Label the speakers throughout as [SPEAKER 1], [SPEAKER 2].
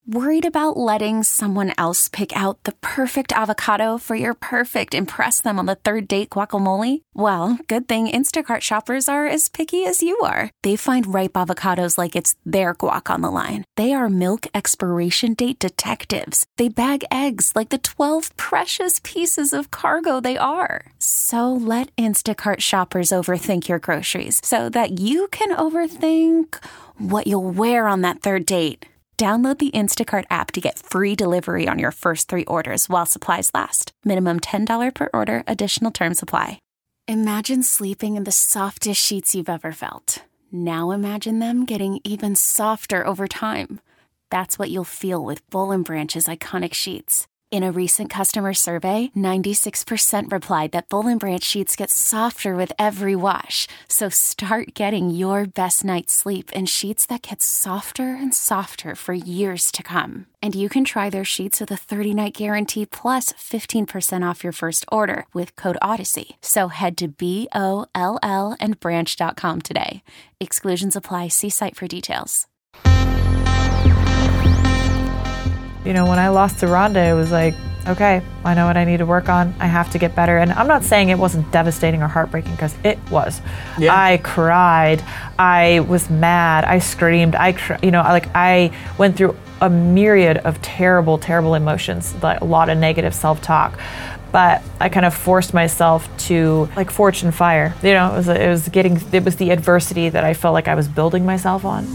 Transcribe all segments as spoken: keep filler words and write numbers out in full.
[SPEAKER 1] Worried about letting someone else pick out the perfect avocado for your perfect impress them on the third date guacamole? Well, good thing Instacart shoppers are as picky as you are. They find ripe avocados like it's their guac on the line. They are milk expiration date detectives. They bag eggs like the twelve precious pieces of cargo they are. So let Instacart shoppers overthink your groceries so that you can overthink what you'll wear on that third date. Download the Instacart app to get free delivery on your first three orders while supplies last. Minimum ten dollars per order. Additional terms apply. Imagine sleeping in the softest sheets you've ever felt. Now imagine them getting even softer over time. That's what you'll feel with Boll and Branch's iconic sheets. In a recent customer survey, ninety-six percent replied that Boll and Branch sheets get softer with every wash. So start getting your best night's sleep in sheets that get softer and softer for years to come. And you can try their sheets with a thirty-night guarantee plus fifteen percent off your first order with code Odyssey. So head to B O L L and branch dot com today. Exclusions apply. See site for details.
[SPEAKER 2] You know, when I lost to Ronda, it was like, okay, I know what I need to work on. I have to get better. And I'm not saying it wasn't devastating or heartbreaking, because it was. Yeah. I cried. I was mad. I screamed. I, cr- you know, like I went through a myriad of terrible, terrible emotions, like a lot of negative self-talk. But I kind of forced myself to like forge and fire. You know, it was, it was getting, it was the adversity that I felt like I was building myself on.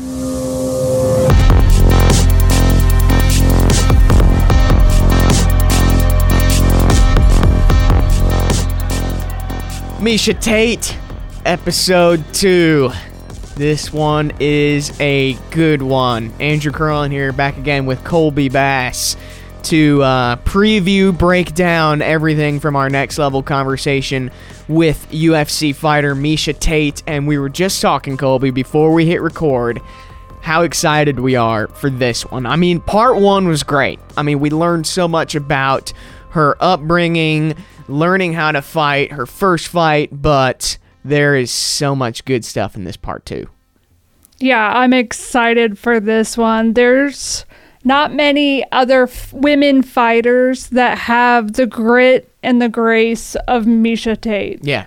[SPEAKER 3] Miesha Tate, episode two. This one is a good one. Andrew Curlin here, back again with Colby Bass to uh, preview, break down everything from our next level conversation with U F C fighter Miesha Tate. And we were just talking, Colby, before we hit record, how excited we are for this one. I mean, part one was great. I mean, we learned so much about her upbringing, learning how to fight, her first fight, but there is so much good stuff in this part two.
[SPEAKER 4] Yeah, I'm excited for this one. There's not many other f- women fighters that have the grit and the grace of Miesha Tate.
[SPEAKER 3] Yeah.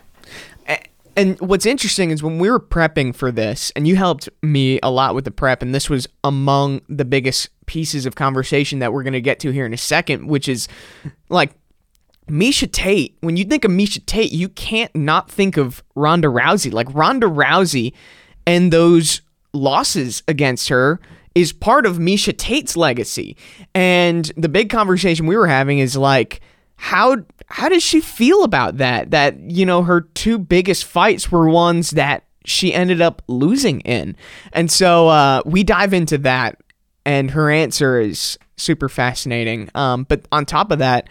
[SPEAKER 3] And what's interesting is when we were prepping for this, and you helped me a lot with the prep, and this was among the biggest pieces of conversation that we're going to get to here in a second, which is like, Miesha Tate, when you think of Miesha Tate, you can't not think of Ronda Rousey. Like, Ronda Rousey and those losses against her is part of Miesha Tate's legacy. And the big conversation we were having is like, how how does she feel about that? That, you know, her two biggest fights were ones that she ended up losing in. And so uh, we dive into that, and her answer is super fascinating. Um, but on top of that,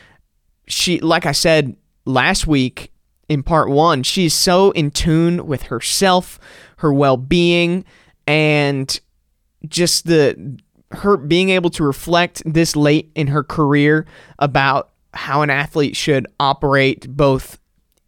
[SPEAKER 3] she, like I said last week in part one, she's so in tune with herself, her well-being, and just the her being able to reflect this late in her career about how an athlete should operate both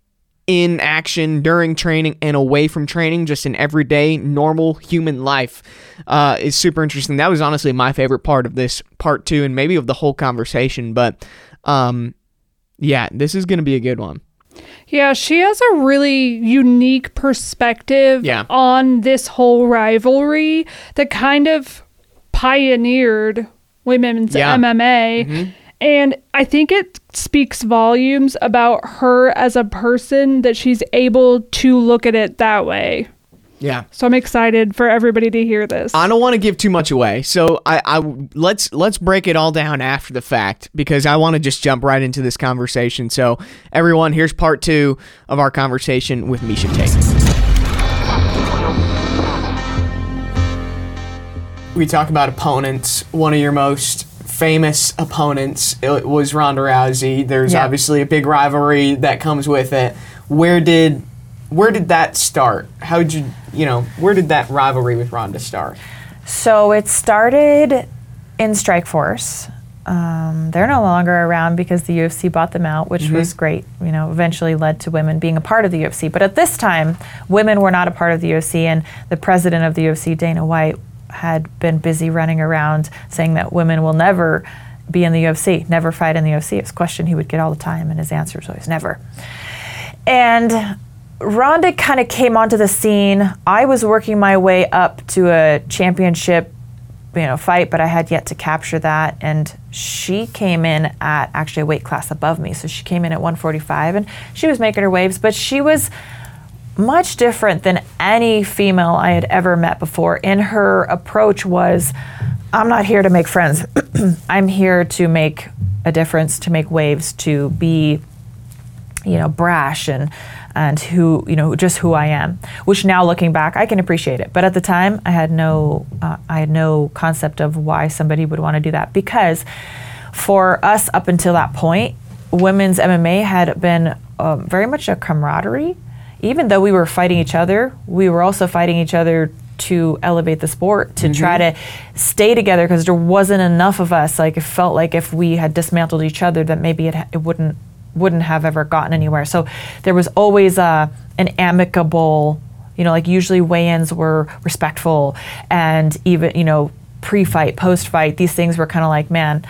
[SPEAKER 3] in action, during training, and away from training, just in everyday, normal human life, uh, is super interesting. That was honestly my favorite part of this part two, and maybe of the whole conversation, but um, yeah, this is going to be a good one.
[SPEAKER 4] Yeah, she has a really unique perspective
[SPEAKER 3] yeah.
[SPEAKER 4] on this whole rivalry that kind of pioneered women's yeah. M M A. Mm-hmm. And I think it speaks volumes about her as a person that she's able to look at it that way.
[SPEAKER 3] Yeah.
[SPEAKER 4] So I'm excited for everybody to hear this.
[SPEAKER 3] I don't want to give too much away, so I, I let's let's break it all down after the fact, because I want to just jump right into this conversation. So everyone, here's part two of our conversation with Miesha Tate. We talk about opponents. One of your most famous opponents it was Ronda Rousey. There's yeah. obviously a big rivalry that comes with it. Where did Where did that start? How did you, you know, where did that rivalry with Ronda start?
[SPEAKER 2] So it started in Strikeforce. Um, they're no longer around because the U F C bought them out, which mm-hmm. was great. You know, eventually led to women being a part of the U F C. But at this time, women were not a part of the U F C, and the president of the U F C, Dana White, had been busy running around saying that women will never be in the U F C, never fight in the U F C. It's a question he would get all the time, and his answer was always never. And Ronda kind of came onto the scene. I was working my way up to a championship, you know, fight, but I had yet to capture that. And she came in at actually a weight class above me. So she came in at one forty-five, and she was making her waves, but she was much different than any female I had ever met before. And her approach was, I'm not here to make friends. I'm here to make a difference, to make waves, to be, you know, brash and and who, you know, just who I am, which now looking back, I can appreciate it. But at the time, I had no, uh, I had no concept of why somebody would want to do that, because for us up until that point, women's M M A had been um, very much a camaraderie. Even though we were fighting each other, we were also fighting each other to elevate the sport, to mm-hmm. try to stay together, because there wasn't enough of us. Like, it felt like if we had dismantled each other, that maybe it, it wouldn't wouldn't have ever gotten anywhere. So there was always a, an amicable, you know, like usually weigh-ins were respectful, and even, you know, pre-fight, post-fight, these things were kind of like, man,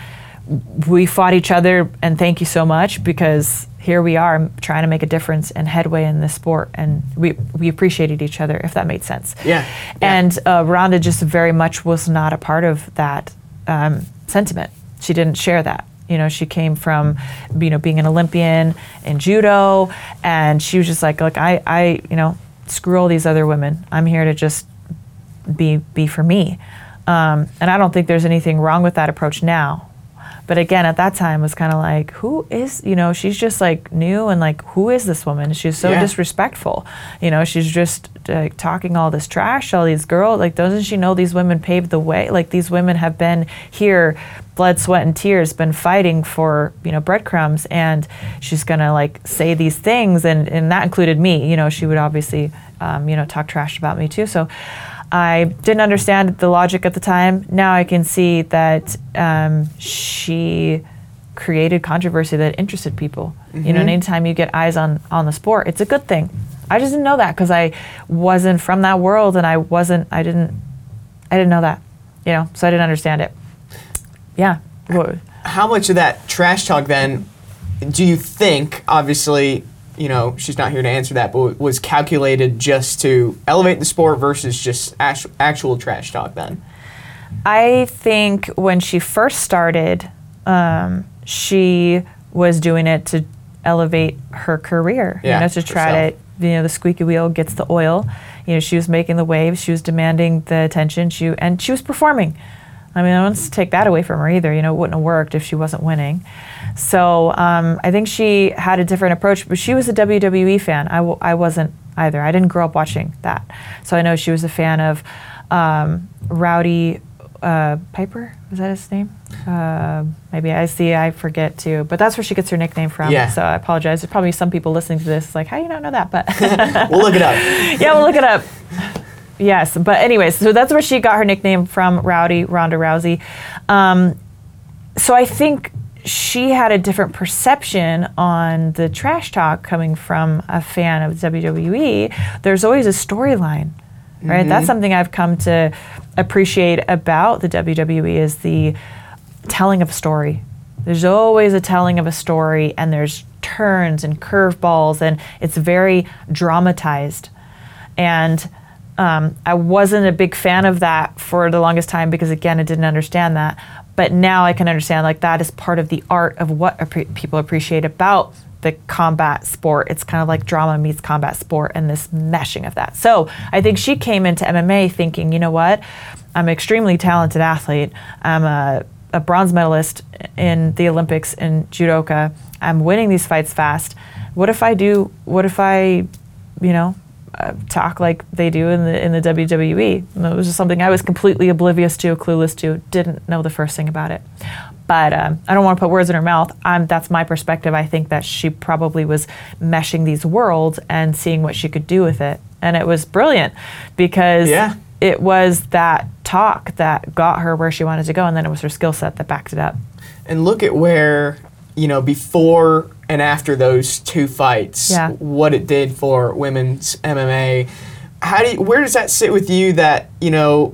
[SPEAKER 2] we fought each other and thank you so much, because here we are trying to make a difference and headway in this sport, and we we appreciated each other, if that made sense.
[SPEAKER 3] Yeah. yeah.
[SPEAKER 2] And uh, Ronda just very much was not a part of that um, sentiment. She didn't share that. You know, she came from, you know, being an Olympian in judo, and she was just like, look, I, I, you know, screw all these other women. I'm here to just be be for me. Um, and I don't think there's anything wrong with that approach now. But again, at that time, it was kind of like, who is, you know, she's just like new, and like, who is this woman? She's so yeah. disrespectful. You know, she's just like talking all this trash, all these girls. Like, doesn't she know these women paved the way? Like, these women have been here, blood, sweat, and tears, been fighting for, you know, breadcrumbs. And she's going to like say these things. And, and that included me. You know, she would obviously, um, you know, talk trash about me too. So I didn't understand the logic at the time. Now I can see that um, she created controversy that interested people. Mm-hmm. You know, and anytime you get eyes on, on the sport, it's a good thing. I just didn't know that because I wasn't from that world, and I wasn't, I didn't, I didn't know that, you know, so I didn't understand it. Yeah.
[SPEAKER 3] How much of that trash talk then do you think, obviously, you know, she's not here to answer that, but was calculated just to elevate the sport versus just actual, actual trash talk then?
[SPEAKER 2] I think when she first started, um, she was doing it to elevate her career,
[SPEAKER 3] yeah,
[SPEAKER 2] you know, to try
[SPEAKER 3] herself.
[SPEAKER 2] to, you know, the squeaky wheel gets the oil. You know, she was making the waves, she was demanding the attention, she and she was performing. I mean, I don't want to take that away from her either. You know, it wouldn't have worked if she wasn't winning. So um, I think she had a different approach, but she was a W W E fan. I, w- I wasn't either. I didn't grow up watching that. So I know she was a fan of um, Rowdy uh, Piper. Was that his name? Uh, maybe I see. I forget too. But that's where she gets her nickname from.
[SPEAKER 3] Yeah.
[SPEAKER 2] So I apologize. There's probably some people listening to this like, how do you not know that? But
[SPEAKER 3] we'll look it up.
[SPEAKER 2] Yeah, we'll look it up. Yes, but anyways, so that's where she got her nickname from, Rowdy, Ronda Rousey. Um, so I think she had a different perception on the trash talk coming from a fan of W W E. There's always a storyline, right? Mm-hmm. That's something I've come to appreciate about the W W E is the telling of a story. There's always a telling of a story, and there's turns and curveballs, and it's very dramatized. And Um, I wasn't a big fan of that for the longest time because, again, I didn't understand that. But now I can understand, like, that is part of the art of what appre- people appreciate about the combat sport. It's kind of like drama meets combat sport and this meshing of that. So I think she came into M M A thinking, you know what, I'm an extremely talented athlete. I'm a, a bronze medalist in the Olympics in judoka. I'm winning these fights fast. What if I do, what if I, you know, Uh, talk like they do in the in the W W E. And it was just something I was completely oblivious to, clueless to, didn't know the first thing about it. But um, I don't want to put words in her mouth. I'm, that's my perspective. I think that she probably was meshing these worlds and seeing what she could do with it. And it was brilliant because
[SPEAKER 3] yeah.
[SPEAKER 2] it was that talk that got her where she wanted to go, and then it was her skill set that backed it up.
[SPEAKER 3] And look at where, you know, before and after those two fights,
[SPEAKER 2] yeah.
[SPEAKER 3] what it did for women's M M A. How do you, where does that sit with you that, you know,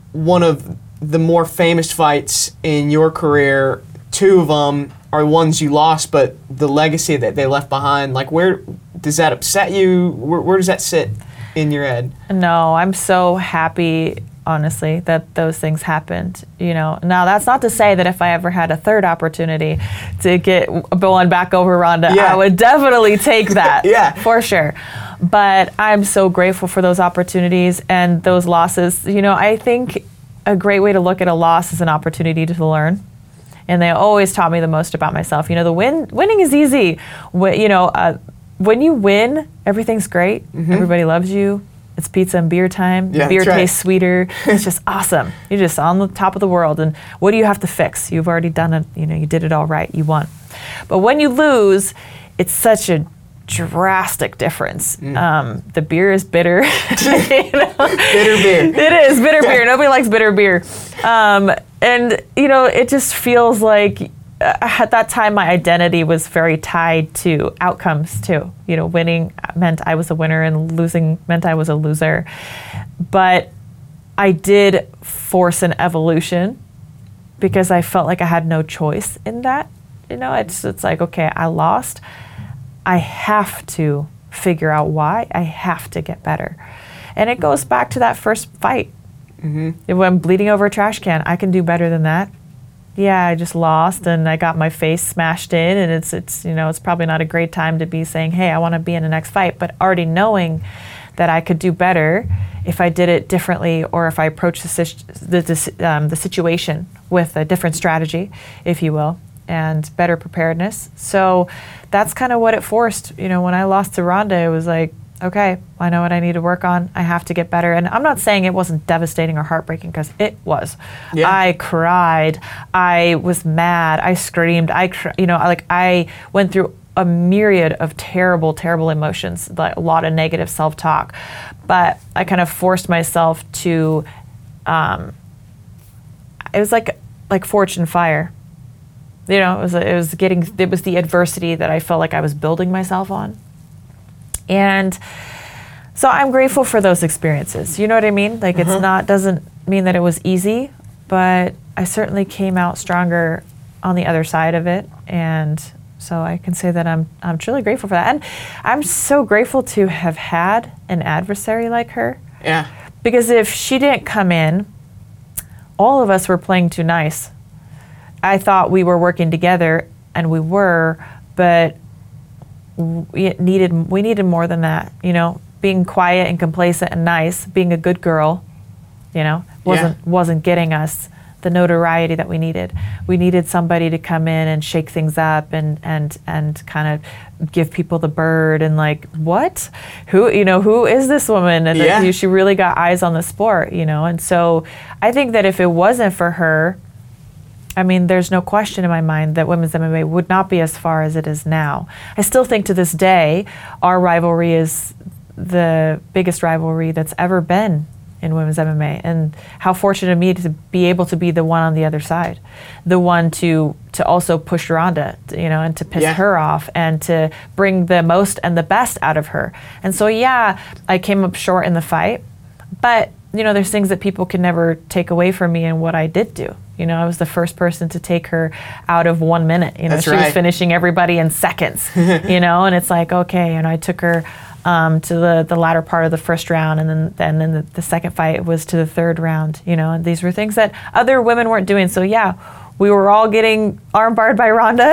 [SPEAKER 3] one of the more famous fights in your career. Two of them are ones you lost, but the legacy that they left behind, like where does that upset you? Where, where does that sit in your head?
[SPEAKER 2] No, I'm so happy, honestly, that those things happened. You know, now that's not to say that if I ever had a third opportunity to get one back over Ronda, yeah. I would definitely take that.
[SPEAKER 3] Yeah,
[SPEAKER 2] for sure. But I'm so grateful for those opportunities and those losses. You know, I think a great way to look at a loss is an opportunity to learn. And they always taught me the most about myself. You know, the win, winning is easy. Wh- you know, uh, when you win, everything's great. Mm-hmm. Everybody loves you. It's pizza and beer time.
[SPEAKER 3] Yeah,
[SPEAKER 2] beer
[SPEAKER 3] that's right.
[SPEAKER 2] tastes sweeter. It's just awesome. You're just on the top of the world. And what do you have to fix? You've already done it. You know, you did it all right. You won. But when you lose, it's such a drastic difference. Mm. Um, the beer is bitter. You know?
[SPEAKER 3] Bitter beer.
[SPEAKER 2] It is bitter beer. Nobody likes bitter beer. Um, and, you know, it just feels like uh, at that time my identity was very tied to outcomes too. You know, winning meant I was a winner and losing meant I was a loser. But I did force an evolution because I felt like I had no choice in that. You know, it's it's like, okay, I lost. I have to figure out why. I have to get better. And it goes back to that first fight. Mm-hmm. When I'm bleeding over a trash can, I can do better than that. Yeah, I just lost and I got my face smashed in, and it's it's you know, it's probably not a great time to be saying, hey, I want to be in the next fight, but already knowing that I could do better if I did it differently, or if I approached the, the, um, the situation with a different strategy, if you will, and better preparedness. So that's kind of what it forced. You know, when I lost to Ronda, it was like, okay, I know what I need to work on. I have to get better. And I'm not saying it wasn't devastating or heartbreaking, because it was. Yeah. I cried. I was mad. I screamed. I, cr- you know, like I went through a myriad of terrible, terrible emotions, like a lot of negative self-talk. But I kind of forced myself to, um, it was like like fortune fire. You know, it was it was getting it was the adversity that I felt like I was building myself on. And so I'm grateful for those experiences. You know what I mean? Like, uh-huh. It's not doesn't mean that it was easy, but I certainly came out stronger on the other side of it. And so I can say that I'm I'm truly grateful for that. And I'm so grateful to have had an adversary like her.
[SPEAKER 3] Yeah. Because
[SPEAKER 2] if she didn't come in, all of us were playing too nice. I thought we were working together, and we were, but we needed we needed more than that. You know, being quiet and complacent and nice, being a good girl, you know, wasn't yeah. wasn't getting us the notoriety that we needed. We needed somebody to come in and shake things up and and and kind of give people the bird and like, what? Who, you know, who is this woman? And yeah. that she really got eyes on the sport, you know. And so I think that if it wasn't for her, I mean, there's no question in my mind that women's M M A would not be as far as it is now. I still think to this day, our rivalry is the biggest rivalry that's ever been in women's M M A. And how fortunate of me to be able to be the one on the other side, the one to to also push Ronda, you know, and to piss yeah. her off and to bring the most and the best out of her. And so, yeah, I came up short in the fight, but you know, there's things that people can never take away from me and what I did do. You know, I was the first person to take her out of one minute. You know,
[SPEAKER 3] That's
[SPEAKER 2] she
[SPEAKER 3] right.
[SPEAKER 2] was finishing everybody in seconds, you know, and it's like, okay, and I took her um, to the, the latter part of the first round, and then and then the, the second fight was to the third round, you know, and these were things that other women weren't doing. So yeah, we were all getting armbarred by Ronda,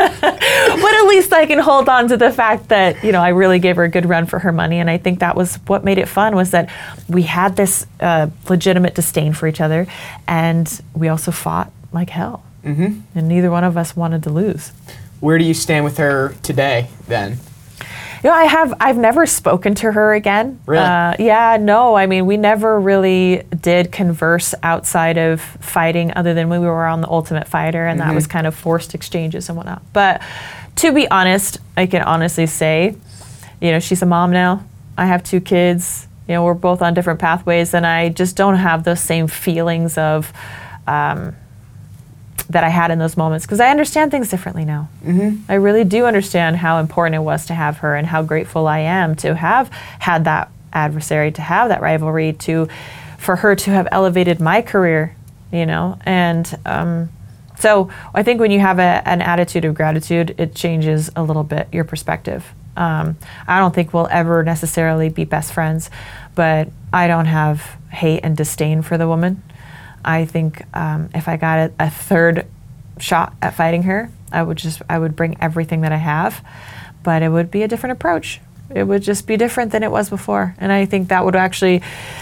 [SPEAKER 2] but at least I can hold on to the fact that, you know, I really gave her a good run for her money. And I think that was what made it fun, was that we had this uh, legitimate disdain for each other, and we also fought like hell. Mm-hmm. And neither one of us wanted to lose.
[SPEAKER 3] Where do you stand with her today then?
[SPEAKER 2] You know, I have, I've never spoken to her again.
[SPEAKER 3] Really?
[SPEAKER 2] Uh, yeah, no, I mean, we never really did converse outside of fighting, other than when we were on The Ultimate Fighter, and mm-hmm. that was kind of forced exchanges and whatnot. But to be honest, I can honestly say, you know, she's a mom now. I have two kids. You know, we're both on different pathways, and I just don't have those same feelings of, um, that I had in those moments, because I understand things differently now. Mm-hmm. I really do understand how important it was to have her, and how grateful I am to have had that adversary, to have that rivalry, to for her to have elevated my career, you know, and um, so I think when you have a, an attitude of gratitude, it changes a little bit your perspective. Um, I don't think we'll ever necessarily be best friends, but I don't have hate and disdain for the woman. I think um, if I got a, a third shot at fighting her, I would just I would bring everything that I have, but it would be a different approach. It would just be different than it was before, and I think that would actually,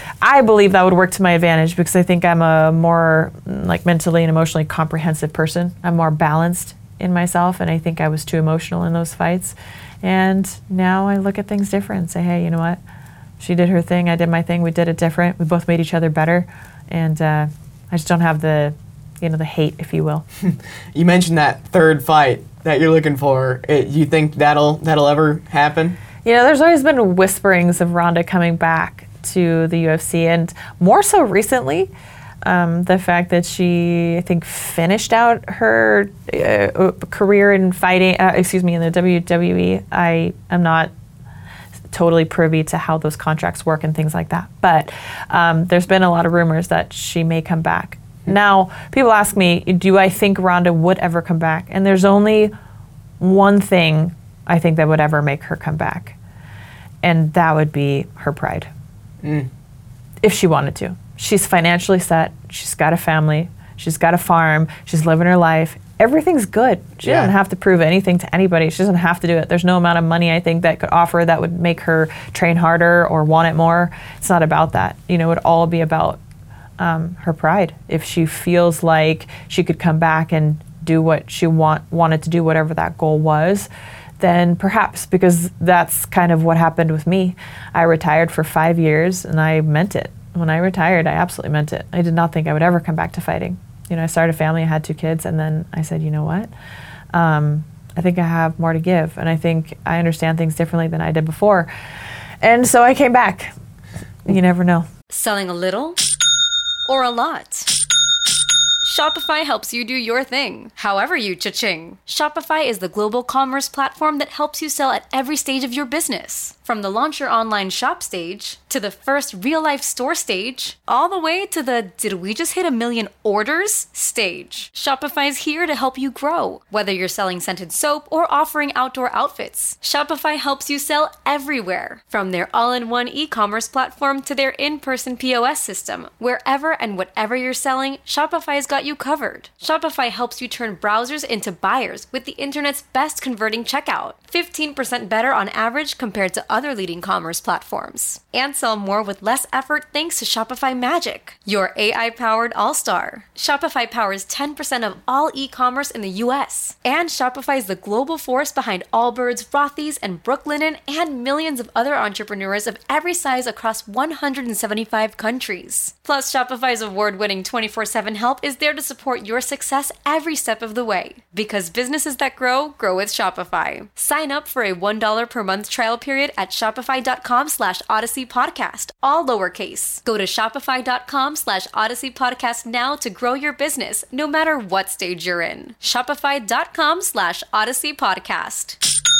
[SPEAKER 2] I believe that would work to my advantage because I think I'm a more like mentally and emotionally comprehensive person. I'm more balanced in myself, and I think I was too emotional in those fights. And now I look at things different and say, hey, you know what? She did her thing, I did my thing, we did it different. We both made each other better, and uh, I just don't have the, you know, the hate, if you will.
[SPEAKER 3] You mentioned that third fight that you're looking for. It, you think that'll that'll ever happen?
[SPEAKER 2] You know, there's always been whisperings of Ronda coming back to the U F C, and more so recently, um, the fact that she, I think, finished out her uh, career in fighting, uh, excuse me, in the W W E. I am not totally privy to how those contracts work and things like that, but um, there's been a lot of rumors that she may come back. Now, people ask me, do I think Ronda would ever come back? And there's only one thing I think that would ever make her come back, and that would be her pride. Mm. If she wanted to. She's financially set, she's got a family, she's got a farm, she's living her life. Everything's good. She yeah. doesn't have to prove anything to anybody. She doesn't have to do it. There's no amount of money I think that could offer that would make her train harder or want it more. It's not about that. You know, it would all be about um, her pride. If she feels like she could come back and do what she want wanted to do, whatever that goal was, then perhaps, because that's kind of what happened with me. I retired for five years and I meant it. When I retired, I absolutely meant it. I did not think I would ever come back to fighting. You know, I started a family, I had two kids, and then I said, you know what? Um, I think I have more to give, and I think I understand things differently than I did before. And so I came back. You never know.
[SPEAKER 5] Selling a little or a lot? Shopify helps you do your thing, however you cha-ching. Shopify is the global commerce platform that helps you sell at every stage of your business. From the launch your online shop stage, to the first real-life store stage, all the way to the did we just hit a million orders stage. Shopify's here to help you grow. Whether you're selling scented soap or offering outdoor outfits, Shopify helps you sell everywhere. From their all-in-one e-commerce platform to their in-person P O S system, wherever and whatever you're selling, Shopify's got you covered. Shopify helps you turn browsers into buyers with the internet's best converting checkout. fifteen percent better on average compared to other leading commerce platforms. And sell more with less effort thanks to Shopify Magic, your A I-powered all-star. Shopify powers ten percent of all e-commerce in the U S. And Shopify is the global force behind Allbirds, Rothy's, and Brooklinen, and millions of other entrepreneurs of every size across one hundred seventy-five countries. Plus, Shopify's award-winning twenty-four seven help is there to support your success every step of the way. Because businesses that grow, grow with Shopify. Sign up for a one dollar per month trial period at shopify.com slash Odyssey Podcast, all lowercase. Go to shopify.com slash Odyssey Podcast now to grow your business, no matter what stage you're in. Shopify.com slash Odyssey Podcast.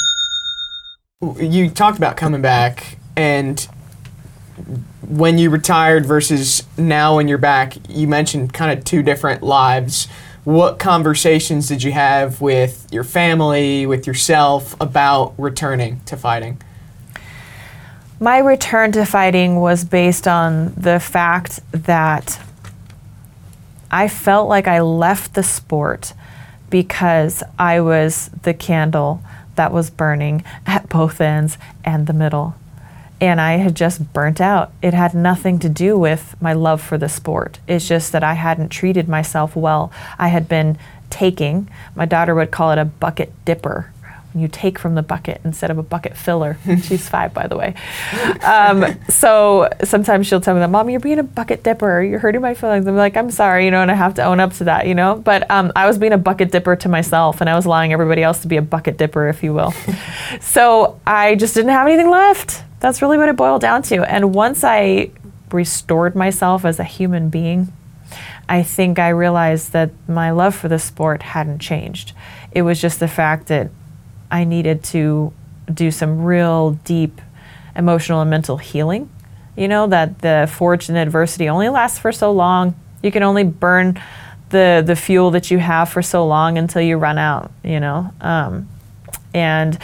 [SPEAKER 3] You talked about coming back, and when you retired versus now when you're back, you mentioned kind of two different lives. What conversations did you have with your family, with yourself, about returning to fighting?
[SPEAKER 2] My return to fighting was based on the fact that I felt like I left the sport because I was the candle that was burning at both ends and the middle. And I had just burnt out. It had nothing to do with my love for the sport. It's just that I hadn't treated myself well. I had been taking, my daughter would call it a bucket dipper. When you take from the bucket instead of a bucket filler. She's five, by the way. Um, so sometimes she'll tell me that, Mom, you're being a bucket dipper. You're hurting my feelings. I'm like, I'm sorry, you know, and I have to own up to that, you know. But um, I was being a bucket dipper to myself, and I was allowing everybody else to be a bucket dipper, if you will. So I just didn't have anything left. That's really what it boiled down to. And once I restored myself as a human being, I think I realized that my love for the sport hadn't changed. It was just the fact that I needed to do some real deep emotional and mental healing You know, that the forged in adversity only lasts for so long. You can only burn the the fuel that you have for so long until you run out, you know. Um, and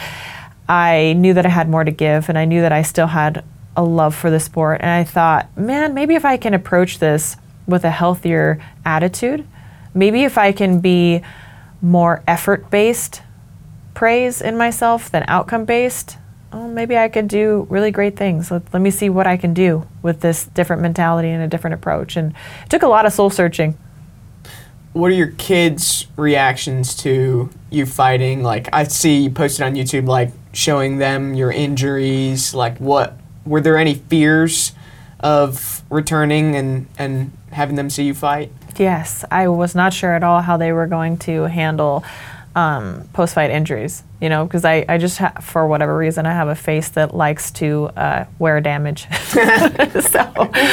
[SPEAKER 2] I knew that I had more to give, and I knew that I still had a love for the sport. And I thought, man, maybe if I can approach this with a healthier attitude, maybe if I can be more effort-based praise in myself than outcome-based, oh, maybe I could do really great things. Let, let me see what I can do with this different mentality and a different approach. And it took a lot of soul searching.
[SPEAKER 3] What are your kids' reactions to you fighting? Like, I see you posted on YouTube, like, showing them your injuries. Like, what, were there any fears of returning and, and having them see you fight?
[SPEAKER 2] Yes, I was not sure at all how they were going to handle um, post-fight injuries, you know, because I, I just, ha- for whatever reason, I have a face that likes to uh, wear damage. So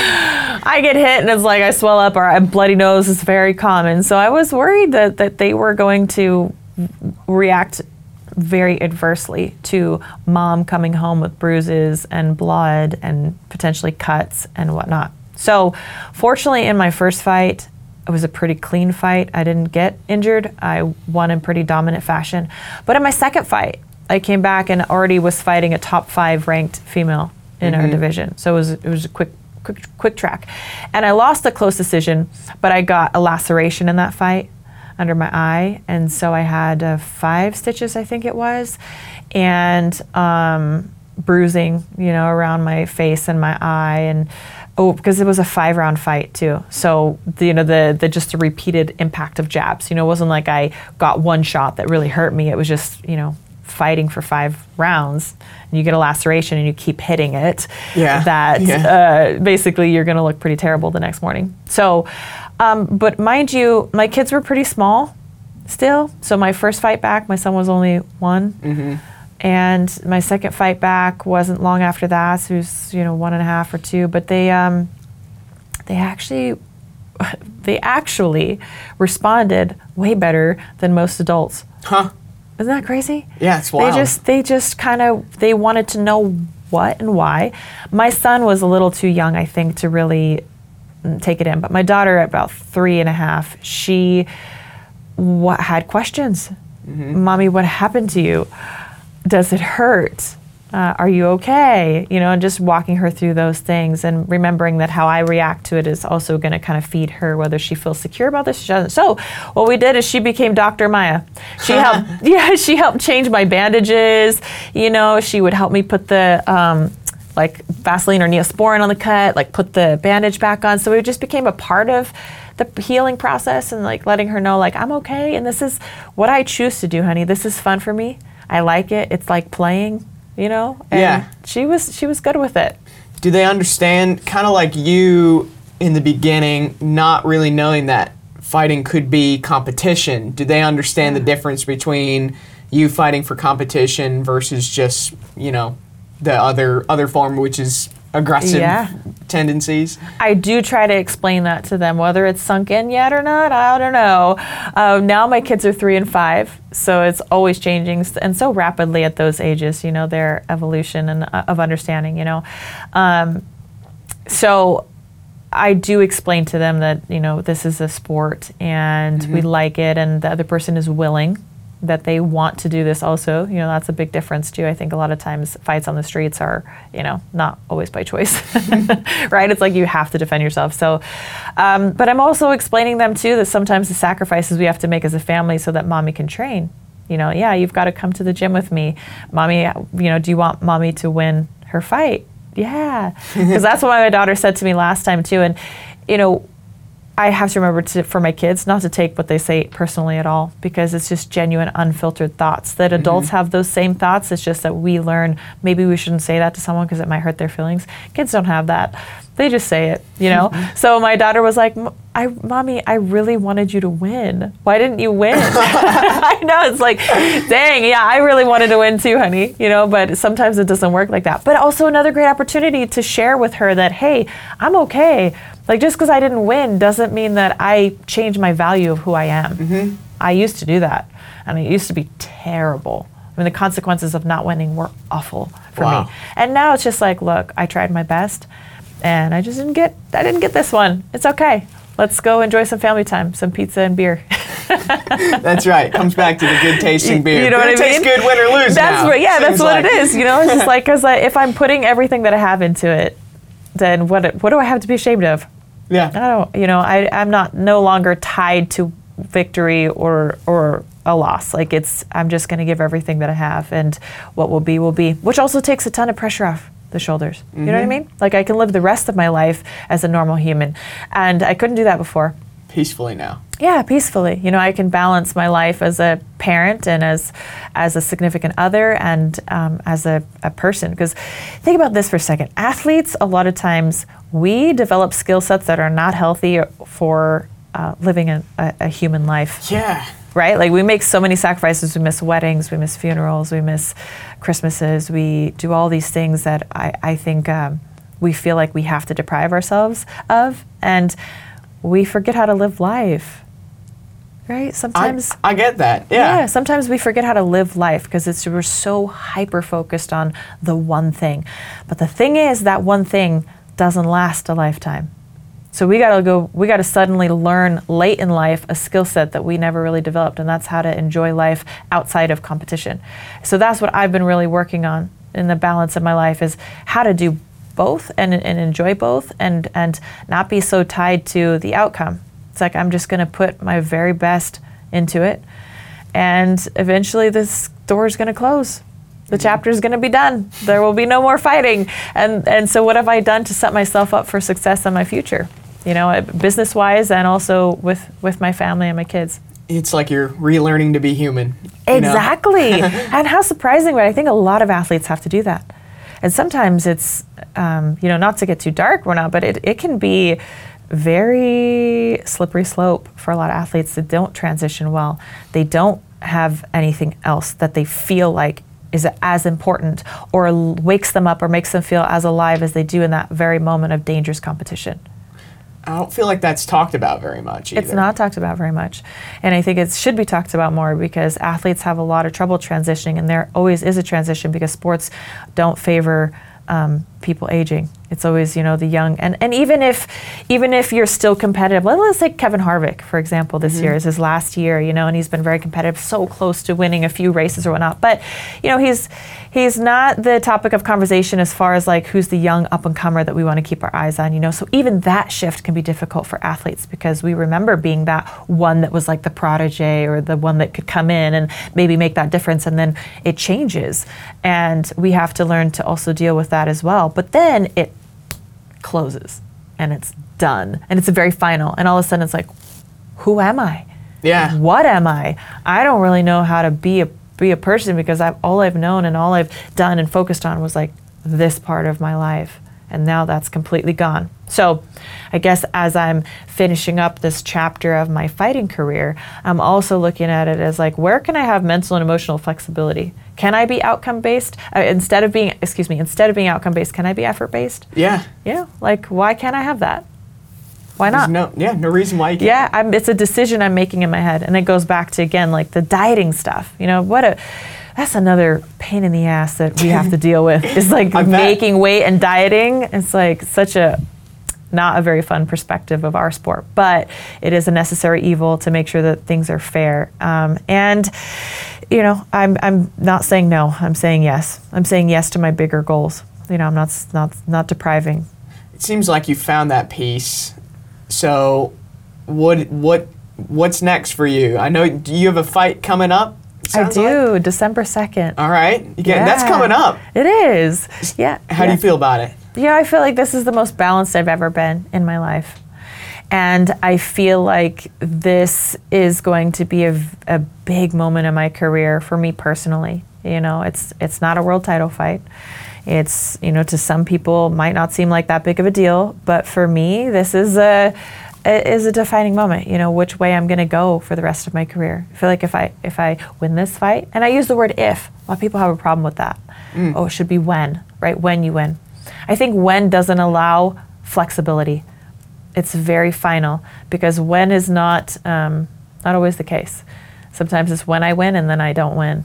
[SPEAKER 2] I get hit and it's like I swell up, or a bloody nose is very common. So I was worried that, that they were going to react very adversely to mom coming home with bruises and blood and potentially cuts and whatnot. So fortunately, in my first fight, it was a pretty clean fight. I didn't get injured. I won in pretty dominant fashion. But in my second fight, I came back and already was fighting a top five ranked female in mm-hmm. our division. So it was it was a quick quick quick track. And I lost a close decision, but I got a laceration in that fight under my eye. And so I had uh, five stitches, I think it was, and um, bruising, you know, around my face and my eye. And oh, because it was a five-round fight too. So the, you know, the the just the repeated impact of jabs. You know, it wasn't like I got one shot that really hurt me. It was just, you know, fighting for five rounds, and you get a laceration and you keep hitting it.
[SPEAKER 3] Yeah.
[SPEAKER 2] That
[SPEAKER 3] yeah.
[SPEAKER 2] Uh, basically you're going to look pretty terrible the next morning. So, um, but mind you, my kids were pretty small still. So my first fight back, my son was only one.
[SPEAKER 3] Mm-hmm.
[SPEAKER 2] And my second fight back wasn't long after that, so he was, you know, one and a half or two. But they, um, they actually, they actually responded way better than most adults.
[SPEAKER 3] Huh?
[SPEAKER 2] Isn't that crazy?
[SPEAKER 3] Yeah, it's wild.
[SPEAKER 2] They just, they just kind of, they wanted to know what and why. My son was a little too young, I think, to really take it in. But my daughter, at about three and a half, she what, had questions. Mm-hmm. Mommy, what happened to you? Does it hurt? Uh, are you okay? You know, and just walking her through those things and remembering that how I react to it is also going to kind of feed her whether she feels secure about this or she doesn't. So what we did is she became Doctor Maya. She helped, yeah, she helped change my bandages. You know, she would help me put the um, like Vaseline or Neosporin on the cut, like put the bandage back on. So it just became a part of the healing process and like letting her know like I'm okay and this is what I choose to do, honey. This is fun for me. I like it. It's like playing, you know? And
[SPEAKER 3] yeah.
[SPEAKER 2] she was she was good with it.
[SPEAKER 3] Do they understand, kind of like you in the beginning, not really knowing that fighting could be competition? Do they understand yeah. the difference between you fighting for competition versus just, you know, the other other form, which is aggressive
[SPEAKER 2] yeah.
[SPEAKER 3] tendencies?
[SPEAKER 2] I do try to explain that to them, whether it's sunk in yet or not, I don't know. Um, now my kids are three and five, so it's always changing, and so rapidly at those ages, you know, their evolution and uh, of understanding, you know. Um, so I do explain to them that, you know, this is a sport and mm-hmm. we like it and the other person is willing, that they want to do this also. You know, that's a big difference too. I think a lot of times fights on the streets are, you know, not always by choice, right? It's like you have to defend yourself. So, um, but I'm also explaining them too that sometimes the sacrifices we have to make as a family so that mommy can train. You know, yeah, you've got to come to the gym with me. Mommy, you know, do you want mommy to win her fight? Yeah. Because that's what my daughter said to me last time too. And, you know, I have to remember to, for my kids not to take what they say personally at all, because it's just genuine, unfiltered thoughts. That mm-hmm. adults have those same thoughts. It's just that we learn maybe we shouldn't say that to someone because it might hurt their feelings. Kids don't have that. They just say it, you know? Mm-hmm. So my daughter was like, I, Mommy, I really wanted you to win. Why didn't you win? I know, it's like, dang, yeah, I really wanted to win too, honey, you know, but sometimes it doesn't work like that. But also another great opportunity to share with her that, hey, I'm okay. Like, just because I didn't win doesn't mean that I changed my value of who I am. Mm-hmm. I used to do that, and it used to be terrible. I mean, the consequences of not winning were awful for
[SPEAKER 3] wow.
[SPEAKER 2] me. And now it's just like, look, I tried my best. And I just didn't get, I didn't get this one. It's okay. Let's go enjoy some family time, some pizza and beer.
[SPEAKER 3] That's right. Comes back to the good tasting beer.
[SPEAKER 2] You know
[SPEAKER 3] beer
[SPEAKER 2] what I mean?
[SPEAKER 3] Tastes good, win or lose.
[SPEAKER 2] That's
[SPEAKER 3] now.
[SPEAKER 2] right. Yeah,
[SPEAKER 3] Seems
[SPEAKER 2] that's what
[SPEAKER 3] like.
[SPEAKER 2] it is. You know, it's just like, because if I'm putting everything that I have into it, then what what do I have to be ashamed of?
[SPEAKER 3] Yeah.
[SPEAKER 2] I don't. You know, I I'm not no longer tied to victory or or a loss. Like it's, I'm just going to give everything that I have, and what will be will be. Which also takes a ton of pressure off the shoulders. Mm-hmm. You know what I mean? Like I can live the rest of my life as a normal human, and I couldn't do that before.
[SPEAKER 3] Peacefully now.
[SPEAKER 2] Yeah, peacefully. You know, I can balance my life as a parent and as as a significant other and um, as a, a person. Because think about this for a second. Athletes, a lot of times, we develop skill sets that are not healthy for uh, living a, a, a human life.
[SPEAKER 3] Yeah.
[SPEAKER 2] Right? Like we make so many sacrifices. We miss weddings, we miss funerals, we miss Christmases. We do all these things that I, I think um, we feel like we have to deprive ourselves of. And we forget how to live life. Right? Sometimes
[SPEAKER 3] I, I get that. Yeah.
[SPEAKER 2] Yeah, sometimes we forget how to live life because it's we're so hyper focused on the one thing. But the thing is that one thing doesn't last a lifetime. So we got to go we got to suddenly learn late in life a skill set that we never really developed, and that's how to enjoy life outside of competition. So that's what I've been really working on in the balance of my life, is how to do both and, and enjoy both and and not be so tied to the outcome. It's like I'm just going to put my very best into it, and eventually this door is going to close. The chapter is going to be done. There will be no more fighting. And and so what have I done to set myself up for success in my future? You know, business-wise and also with, with my family and my kids.
[SPEAKER 3] It's like you're relearning to be human.
[SPEAKER 2] Exactly. And how surprising, but I think a lot of athletes have to do that. And sometimes it's, um, you know, not to get too dark or not, but it, it can be very slippery slope for a lot of athletes that don't transition well. They don't have anything else that they feel like is as important or wakes them up or makes them feel as alive as they do in that very moment of dangerous competition.
[SPEAKER 3] I don't feel like that's talked about very much either.
[SPEAKER 2] It's not talked about very much. And I think it should be talked about more because athletes have a lot of trouble transitioning, and there always is a transition because sports don't favor um, people aging. It's always, you know, the young. And, and even if even if you're still competitive, let, let's take Kevin Harvick, for example, this mm-hmm. year is his last year, you know, and he's been very competitive, so close to winning a few races or whatnot. But, you know, he's he's not the topic of conversation as far as like who's the young up-and-comer that we want to keep our eyes on, you know. So even that shift can be difficult for athletes because we remember being that one that was like the protege or the one that could come in and maybe make that difference, and then it changes. And we have to learn to also deal with that as well. But then it closes and it's done and it's a very final, and all of a sudden it's like, who am I?
[SPEAKER 3] Yeah.
[SPEAKER 2] What am I? I don't really know how to be a be a person because I've all I've known and all I've done and focused on was like this part of my life, and now that's completely gone. So I guess as I'm finishing up this chapter of my fighting career, I'm also looking at it as like, where can I have mental and emotional flexibility? Can I be outcome based uh, instead of being, excuse me, instead of being outcome based, can I be effort based?
[SPEAKER 3] Yeah.
[SPEAKER 2] Yeah. Like, why can't I have that? Why not?
[SPEAKER 3] There's no, yeah, no reason why you can't.
[SPEAKER 2] Yeah, I'm, it's a decision I'm making in my head. And it goes back to, again, like the dieting stuff. You know, what a, that's another pain in the ass that we have to deal with. It's like making weight and dieting. It's like such a, not a very fun perspective of our sport, but it is a necessary evil to make sure that things are fair. Um, and, you know, I'm I'm not saying no, I'm saying yes. I'm saying yes to my bigger goals. You know, I'm not not not depriving.
[SPEAKER 3] It seems like you found that peace. So what what what's next for you? I know, do you have a fight coming up?
[SPEAKER 2] I do, like? December second.
[SPEAKER 3] All right. You get, yeah. That's coming up.
[SPEAKER 2] It is. Yeah.
[SPEAKER 3] How
[SPEAKER 2] yeah.
[SPEAKER 3] do you feel about it?
[SPEAKER 2] Yeah, I feel like this is the most balanced I've ever been in my life. And I feel like this is going to be a, a big moment in my career for me personally. You know, it's it's not a world title fight. It's, you know, to some people might not seem like that big of a deal, but for me, this is a is a defining moment. You know, which way I'm going to go for the rest of my career. I feel like if I if I win this fight, and I use the word if, a lot of people have a problem with that. Mm. Oh, it should be when, right? When you win. I think when doesn't allow flexibility. It's very final because when is not um, not always the case. Sometimes it's when I win and then I don't win.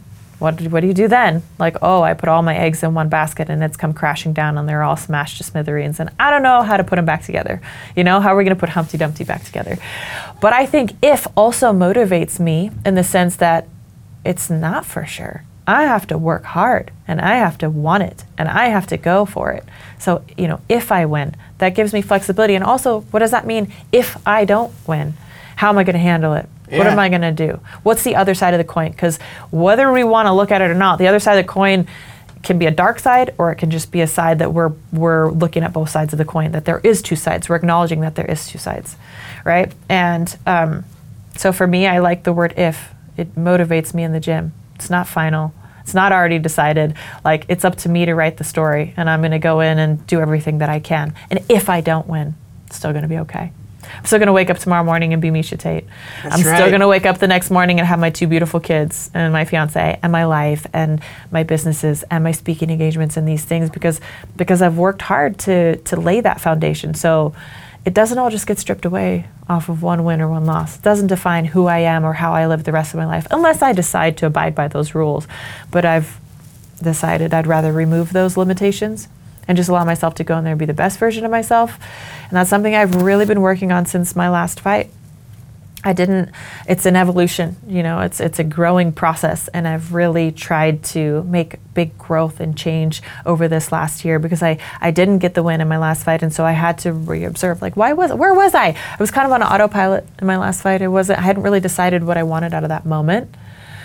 [SPEAKER 2] what what do you do then? Like, oh, I put all my eggs in one basket and it's come crashing down and they're all smashed to smithereens and I don't know how to put them back together. You know, how are we going to put Humpty Dumpty back together? But I think if also motivates me in the sense that it's not for sure. I have to work hard and I have to want it and I have to go for it. So, you know, if I win, that gives me flexibility. And also, what does that mean if I don't win? How am I going to handle it? Yeah. What am I going to do? What's the other side of the coin? Because whether we want to look at it or not, the other side of the coin can be a dark side or it can just be a side that we're we're looking at both sides of the coin, that there is two sides. We're acknowledging that there is two sides, right? And um, so for me, I like the word if. It motivates me in the gym. It's not final. It's not already decided. Like, it's up to me to write the story, and I'm going to go in and do everything that I can. And if I don't win, it's still going to be okay. I'm still going to wake up tomorrow morning and be Misha Tate. That's I'm right. still going to wake up the next morning and have my two beautiful kids and my fiance and my life and my businesses and my speaking engagements and these things because because I've worked hard to to lay that foundation. So it doesn't all just get stripped away off of one win or one loss. It doesn't define who I am or how I live the rest of my life, unless I decide to abide by those rules. But I've decided I'd rather remove those limitations and just allow myself to go in there and be the best version of myself. And that's something I've really been working on since my last fight. I didn't, it's an evolution, you know, it's it's a growing process, and I've really tried to make big growth and change over this last year because I, I didn't get the win in my last fight, and so I had to re-observe, like, why was, where was I? I was kind of on autopilot in my last fight. It wasn't, I hadn't really decided what I wanted out of that moment,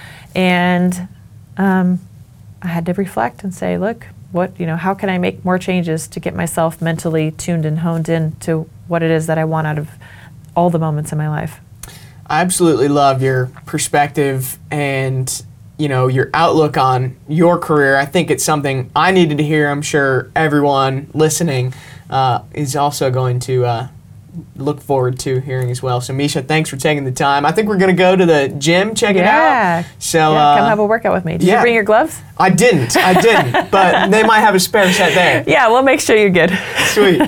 [SPEAKER 2] and um, I had to reflect and say, look, what, you know, how can I make more changes to get myself mentally tuned and honed in to what it is that I want out of all the moments in my life.
[SPEAKER 3] I absolutely love your perspective and, you know, your outlook on your career. I think it's something I needed to hear. I'm sure everyone listening uh, is also going to uh, look forward to hearing as well. So, Misha, thanks for taking the time. I think we're going to go to the gym, check
[SPEAKER 2] yeah.
[SPEAKER 3] it out. So,
[SPEAKER 2] yeah,
[SPEAKER 3] uh,
[SPEAKER 2] come have a workout with me. Did yeah. you bring your gloves?
[SPEAKER 3] I didn't. I didn't. But they might have a spare set there.
[SPEAKER 2] Yeah, we'll make sure you're good.
[SPEAKER 3] Sweet.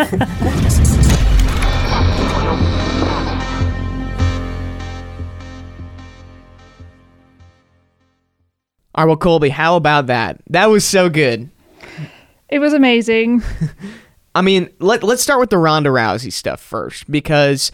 [SPEAKER 3] All right, well, Colby, how about that? That was so good.
[SPEAKER 4] It was amazing.
[SPEAKER 3] I mean, let, let's start with the Ronda Rousey stuff first, because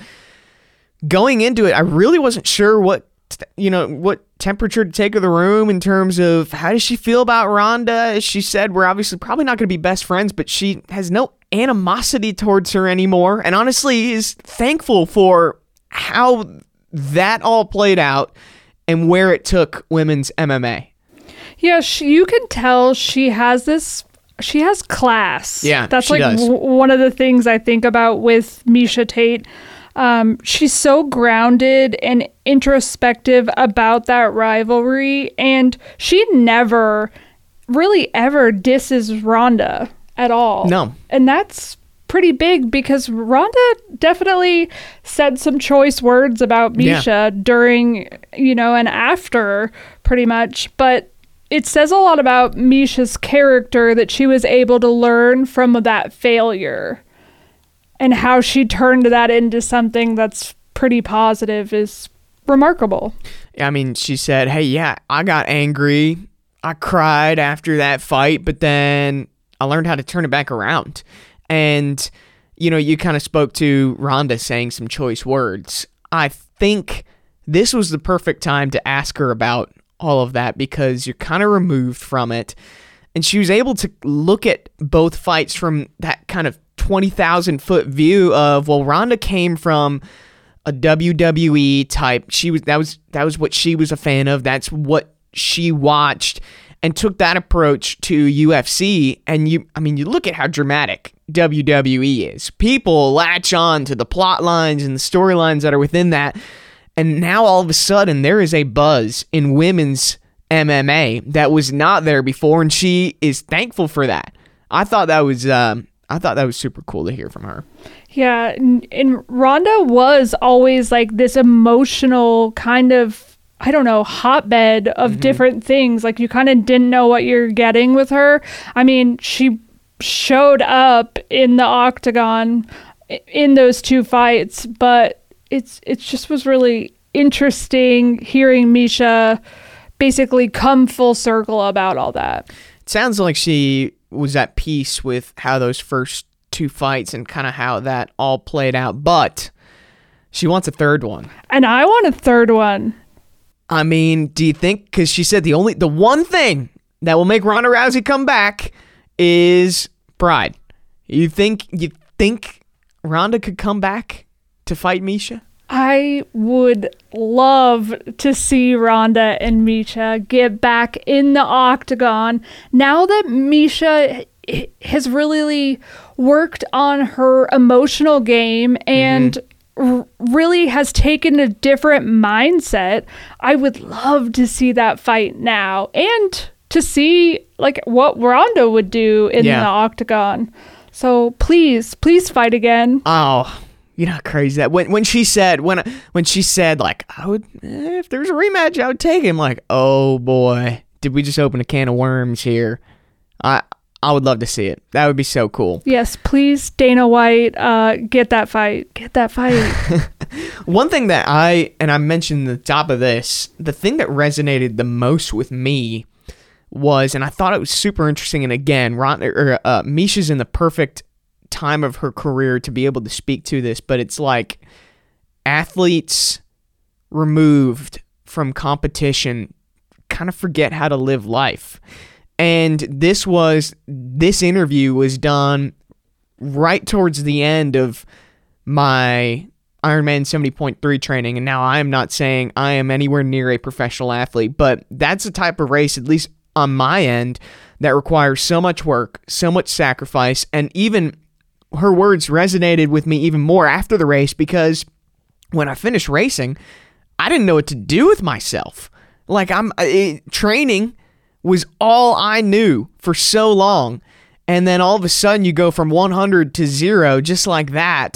[SPEAKER 3] going into it, I really wasn't sure what, you know, what temperature to take of the room in terms of how does she feel about Ronda. As she said, we're obviously probably not going to be best friends, but she has no animosity towards her anymore, and honestly is thankful for how that all played out and where it took women's M M A.
[SPEAKER 4] Yeah, she, you can tell she has this, she has class.
[SPEAKER 3] Yeah,
[SPEAKER 4] That's
[SPEAKER 3] she
[SPEAKER 4] like
[SPEAKER 3] does.
[SPEAKER 4] W- one of the things I think about with Misha Tate. Um, she's so grounded and introspective about that rivalry, and she never really ever disses Ronda at all.
[SPEAKER 3] No.
[SPEAKER 4] And that's pretty big because Ronda definitely said some choice words about Misha yeah. during, you know, and after pretty much, but it says a lot about Misha's character that she was able to learn from that failure, and how she turned that into something that's pretty positive is remarkable.
[SPEAKER 3] I mean, she said, hey, yeah, I got angry. I cried after that fight, but then I learned how to turn it back around. And, you know, you kind of spoke to Ronda saying some choice words. I think this was the perfect time to ask her about all of that, because you're kind of removed from it. And she was able to look at both fights from that kind of twenty thousand foot view of, well, Ronda came from a W W E type. She was that was that was what she was a fan of. That's what she watched, and took that approach to U F C. And you, I mean, you look at how dramatic W W E is. People latch on to the plot lines and the storylines that are within that. And now all of a sudden there is a buzz in women's M M A that was not there before, and she is thankful for that. I thought that was um, I thought that was super cool to hear from her.
[SPEAKER 4] Yeah, and, and Ronda was always like this emotional kind of, I don't know, hotbed of mm-hmm. different things. Like, you kind of didn't know what you're getting with her. I mean, she showed up in the octagon in those two fights, but it's it just was really interesting hearing Misha basically come full circle about all that.
[SPEAKER 3] It sounds like she was at peace with how those first two fights and kind of how that all played out, but she wants a third one.
[SPEAKER 4] And I want a third one.
[SPEAKER 3] I mean, do you think, because she said the only, the one thing that will make Ronda Rousey come back is pride. You think, you think Ronda could come back to fight Miesha?
[SPEAKER 4] I would love to see Ronda and Miesha get back in the octagon now that Miesha has really worked on her emotional game and mm-hmm. r- really has taken a different mindset. I would love to see that fight now and to see like what Ronda would do in yeah. the octagon. So please, please fight again.
[SPEAKER 3] Oh, you're not crazy. That when when she said when when she said like I would eh, if there's a rematch I would take him, like, oh boy, did we just open a can of worms here? I I would love to see it. That would be so cool.
[SPEAKER 4] Yes, please, Dana White, uh, get that fight. Get that fight.
[SPEAKER 3] One thing that I and I mentioned at the top of this, the thing that resonated the most with me was, and I thought it was super interesting. And again, Ron or uh, Miesha's in the perfect time of her career to be able to speak to this, but it's like athletes removed from competition kind of forget how to live life. And this was this interview was done right towards the end of my Ironman seventy point three training, and now I am not saying I am anywhere near a professional athlete, but that's a type of race, at least on my end, that requires so much work, so much sacrifice, and even her words resonated with me even more after the race, because when I finished racing, I didn't know what to do with myself. Like, I'm it, training was all I knew for so long, and then all of a sudden you go from one hundred to zero just like that.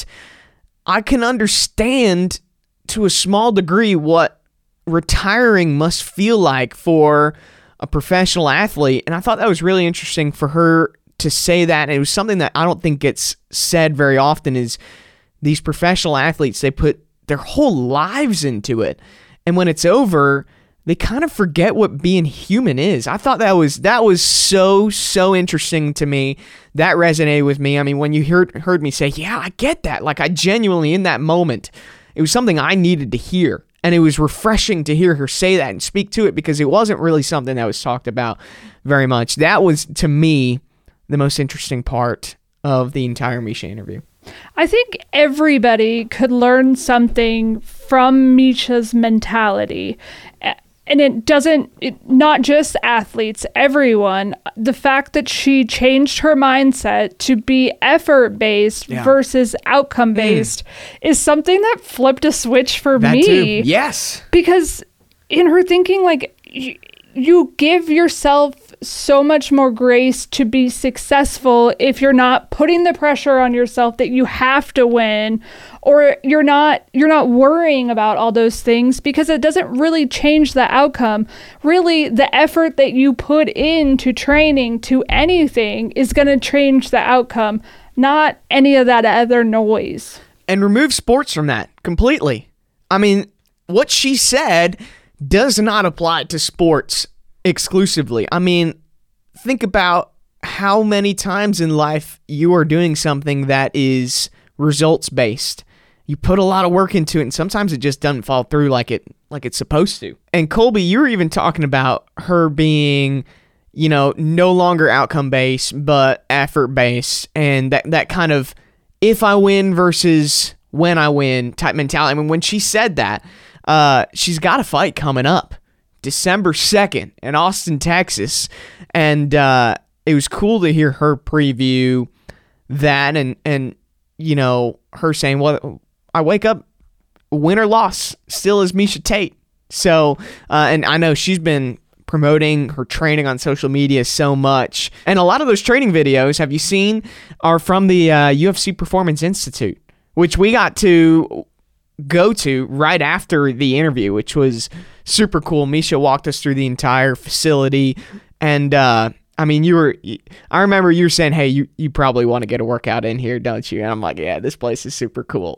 [SPEAKER 3] I can understand to a small degree what retiring must feel like for a professional athlete, and I thought that was really interesting for her to say that. And it was something that I don't think gets said very often, is these professional athletes, they put their whole lives into it, and when it's over, they kind of forget what being human is. I thought that was that was so so interesting to me. That resonated with me. I mean, when you heard heard me say, yeah, I get that, like I genuinely in that moment, it was something I needed to hear. And it was refreshing to hear her say that and speak to it, because it wasn't really something that was talked about very much. That was, to me, the most interesting part of the entire Miesha interview.
[SPEAKER 4] I think everybody could learn something from Miesha's mentality. And it doesn't, it, not just athletes, everyone. The fact that she changed her mindset to be effort-based yeah. versus outcome-based mm. is something that flipped a switch for
[SPEAKER 3] that
[SPEAKER 4] me.
[SPEAKER 3] Too. Yes.
[SPEAKER 4] Because in her thinking, like, you, you give yourself so much more grace to be successful if you're not putting the pressure on yourself that you have to win, or you're not you're not worrying about all those things, because it doesn't really change the outcome. Really, the effort that you put into training to anything is going to change the outcome, not any of that other noise.
[SPEAKER 3] And remove sports from that completely. I mean, what she said does not apply to sports exclusively. I mean, think about how many times in life you are doing something that is results based. You put a lot of work into it, and sometimes it just doesn't fall through like it like it's supposed to. And Colby, you were even talking about her being, you know, no longer outcome based but effort based, and that that kind of if I win versus when I win type mentality. I mean, when she said that, uh, she's got a fight coming up December second in Austin, Texas. And uh, it was cool to hear her preview that, and, and you know, her saying, well, I wake up win or loss still as Miesha Tate. So, uh, and I know she's been promoting her training on social media so much. And a lot of those training videos, have you seen, are from the uh, U F C Performance Institute, which we got to go to right after the interview, which was super cool. Miesha walked us through the entire facility, and uh, I mean, you were, I remember you were saying, hey, you, you probably want to get a workout in here, don't you? And I'm like, yeah, this place is super cool.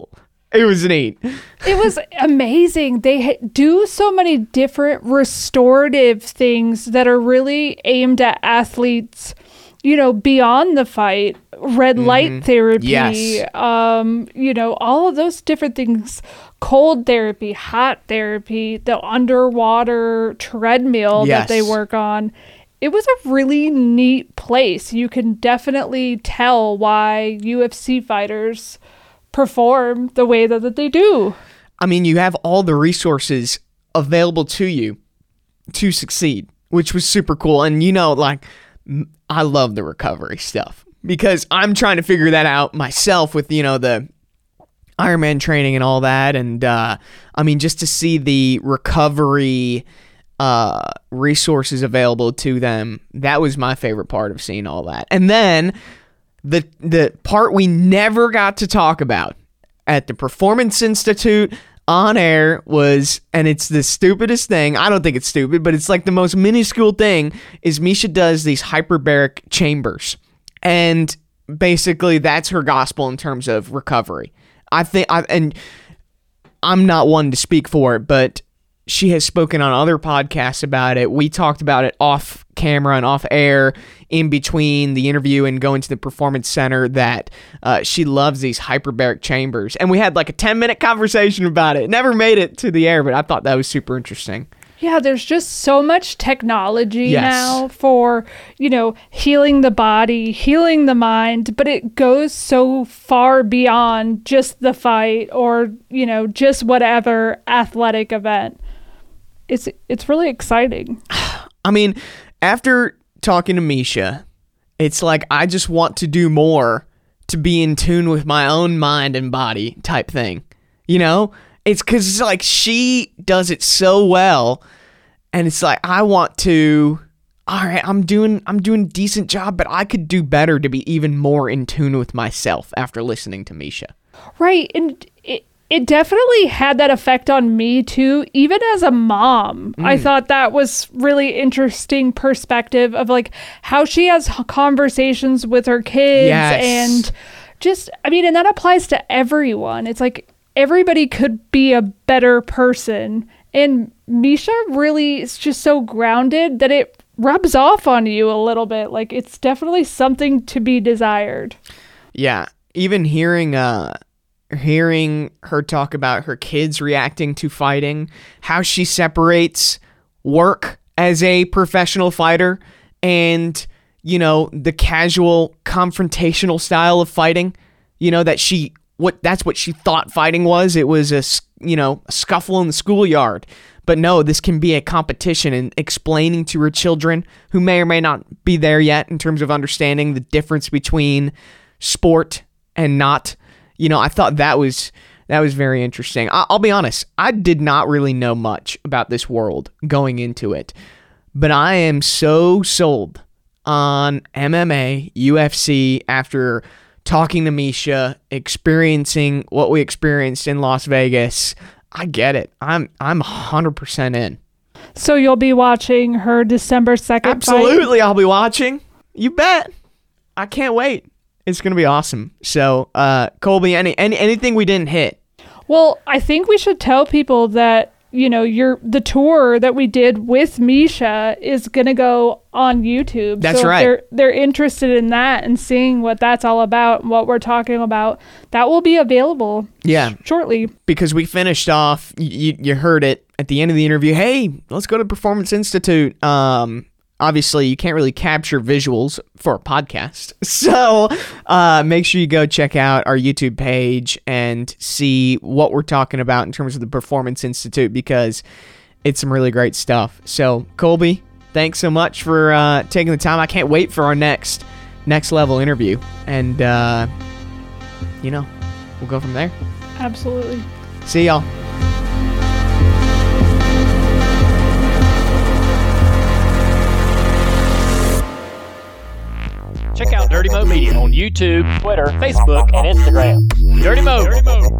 [SPEAKER 3] It was neat.
[SPEAKER 4] It was amazing. They ha- do so many different restorative things that are really aimed at athletes, you know, beyond the fight. Red light mm-hmm. therapy,
[SPEAKER 3] yes.
[SPEAKER 4] um, you know, all of those different things. Cold therapy, hot therapy, the underwater treadmill
[SPEAKER 3] yes.
[SPEAKER 4] that they work on. It was a really neat place. You can definitely tell why U F C fighters perform the way that, that they do.
[SPEAKER 3] I mean, you have all the resources available to you to succeed, which was super cool. And, you know, like, I love the recovery stuff because I'm trying to figure that out myself with, you know, the Ironman training and all that. And, uh, I mean, just to see the recovery uh, resources available to them, that was my favorite part of seeing all that. And then the the part we never got to talk about at the Performance Institute on air was, and it's the stupidest thing, I don't think it's stupid, but it's like the most minuscule thing, is Miesha does these hyperbaric chambers. And basically that's her gospel in terms of recovery. I think, I, and I'm not one to speak for it, but she has spoken on other podcasts about it. We talked about it off camera and off air in between the interview and going to the Performance Center, that uh, she loves these hyperbaric chambers. And we had like a ten minute conversation about it. It never made it to the air, but I thought that was super interesting.
[SPEAKER 4] Yeah, there's just so much technology
[SPEAKER 3] yes.
[SPEAKER 4] now for, you know, healing the body, healing the mind, but it goes so far beyond just the fight or, you know, just whatever athletic event. It's it's really exciting.
[SPEAKER 3] I mean, after talking to Miesha, it's like I just want to do more to be in tune with my own mind and body type thing. You know? It's because it's like she does it so well, and it's like I want to. All right, I'm doing I'm doing a decent job, but I could do better to be even more in tune with myself after listening to Miesha.
[SPEAKER 4] Right, and it it definitely had that effect on me too. Even as a mom, mm. I thought that was really interesting perspective of like how she has conversations with her kids
[SPEAKER 3] yes.
[SPEAKER 4] and just I mean, and that applies to everyone. It's like everybody could be a better person. And Miesha really is just so grounded that it rubs off on you a little bit. Like, it's definitely something to be desired.
[SPEAKER 3] Yeah. Even hearing uh, hearing her talk about her kids reacting to fighting, how she separates work as a professional fighter and, you know, the casual confrontational style of fighting, you know, that she... What that's what she thought fighting was. It was a, you know, a scuffle in the schoolyard. But no, this can be a competition, and explaining to her children who may or may not be there yet in terms of understanding the difference between sport and not. You know, I thought that was that was very interesting. I, I'll be honest, I did not really know much about this world going into it, but I am so sold on M M A, U F C after talking to Miesha, experiencing what we experienced in Las Vegas. I get it. I'm I'm one hundred percent in.
[SPEAKER 4] So you'll be watching her December second
[SPEAKER 3] Absolutely,
[SPEAKER 4] fight?
[SPEAKER 3] I'll be watching. You bet. I can't wait. It's going to be awesome. So, uh, Colby, any, any anything we didn't hit?
[SPEAKER 4] Well, I think we should tell people that, you know, your the tour that we did with Miesha is going to go on YouTube.
[SPEAKER 3] That's
[SPEAKER 4] so
[SPEAKER 3] right.
[SPEAKER 4] If they're, they're interested in that and seeing what that's all about and what we're talking about, that will be available
[SPEAKER 3] yeah.
[SPEAKER 4] sh- shortly.
[SPEAKER 3] Because we finished off, you, you heard it at the end of the interview, hey, let's go to Performance Institute. Um, obviously, you can't really capture visuals for a podcast. So uh, make sure you go check out our YouTube page and see what we're talking about in terms of the Performance Institute, because it's some really great stuff. So, Colby, thanks so much for uh, taking the time. I can't wait for our next next level interview. And, uh, you know, we'll go from there.
[SPEAKER 4] Absolutely.
[SPEAKER 3] See y'all.
[SPEAKER 6] Check out Dirty Mo Media on YouTube, Twitter, Facebook, and Instagram. Dirty Mo. Dirty Mo.